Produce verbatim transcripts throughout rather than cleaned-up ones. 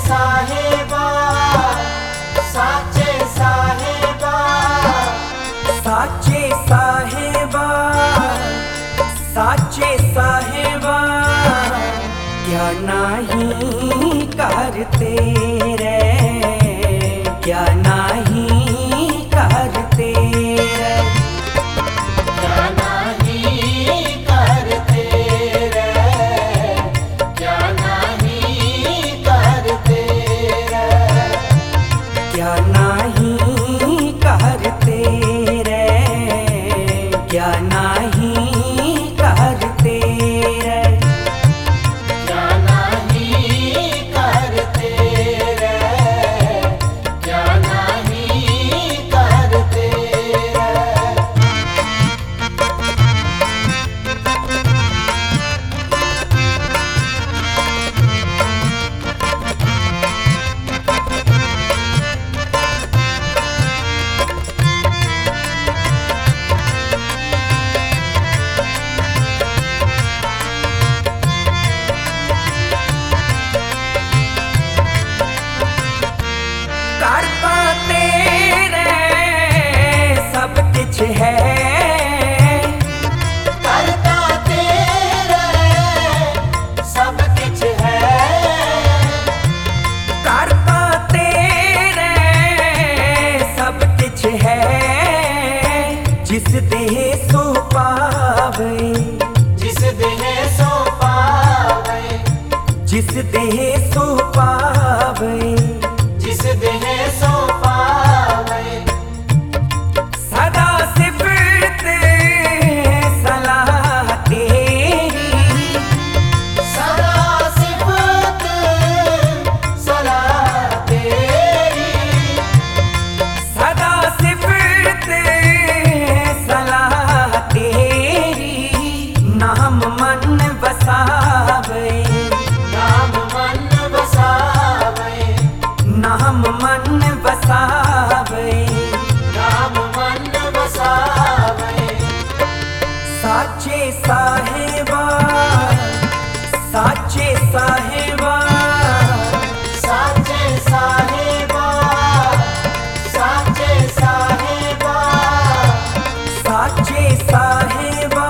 साहेबा साचे साहेबा साचे साहेबा साचे साहेबा क्या नहीं करते रे क्या नहीं करते रे क्या नहीं करते रे क्या नहीं करते रे क्या नहीं करते रे क्या नहीं करते रे क्या नहीं करते रे क्या नहीं करते रे करता तेरे सब कुछ है करता तेरे सब कुछ है करता तेरे सब कुछ है जिस देह सो पावे जिस देह सो पावे जिस देह सो पावे जिस देह सो पावे सदा सिफत सलाह तेरी सदा सिफत सलाह तेरी सदा सिफत सलाह तेरी नाम मन बसावे नाम मन बसावे नाम मन बसावे नाम मन बसावे साचे साहेबा साचे साहेबा साचे साहेबा साचे साहेबा साचे साहेबा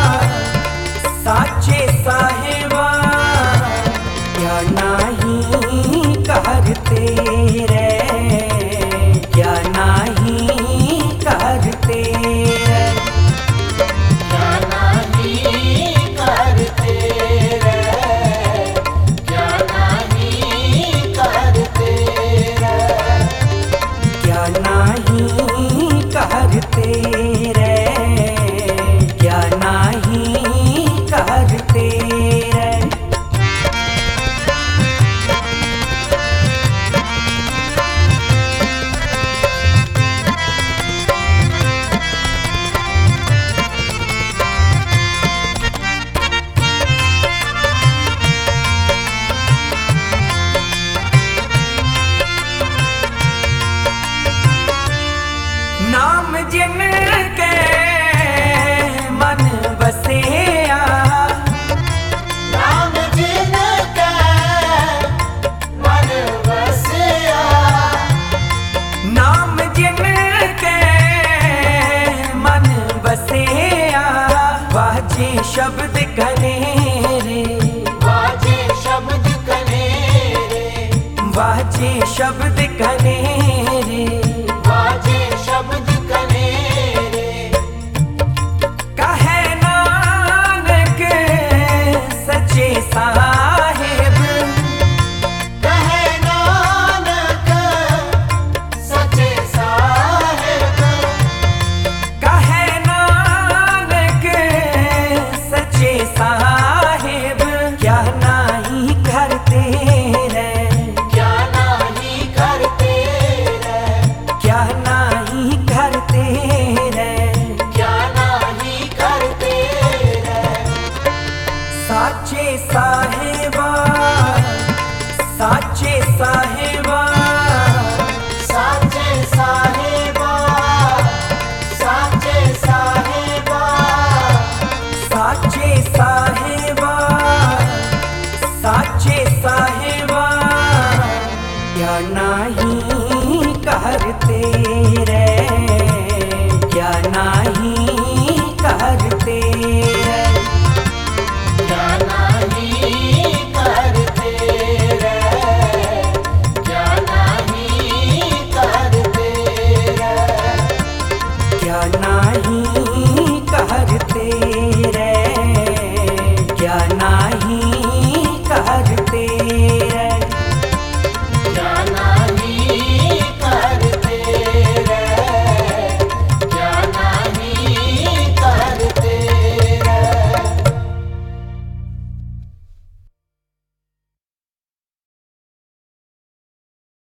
साचे साहेबा क्या नहीं करते रे क्या नहीं करते रे क्या नहीं करते रे क्या नहीं करते रे क्या नहीं करते रे क्या नहीं करते रे नाम जिनके मन बसेया नाम जिनका मन बसिया नाम जिनके मन बसेया बाजे शब्द कने रे बाजे शब्द कनेरे बाजे शब्द कने रे बाजे शब्द कनेरे कहे नानक सच्चे साहेब कहे नानक सच्चे साहेब कहे नानक सच्चे साहेब क्या नहीं करते रे क्या नहीं करते रे क्या नहीं करते रे क्या नहीं करते रे साचे साहेबा साचे साहेबा साचे साहेबा साचे साहेबा साचे साहेबा साचे साहेबा नहीं करते रे।